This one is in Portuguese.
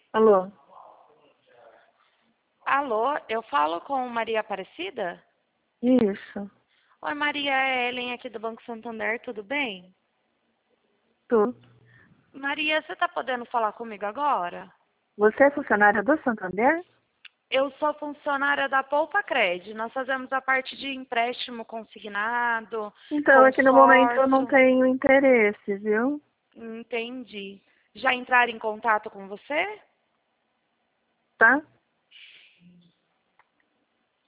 Alô? Alô, eu falo com Maria Aparecida? Isso. Oi, Maria, é Ellen aqui do Banco Santander, tudo bem? Tu. Maria, você está podendo falar comigo agora? Você é funcionária do Santander? Eu sou funcionária da Poupa Cred. Nós fazemos a parte de empréstimo consignado, Então, aqui no momento eu não consórcio. tenho interesse, viu? Entendi. Já entraram em contato com você? Tá?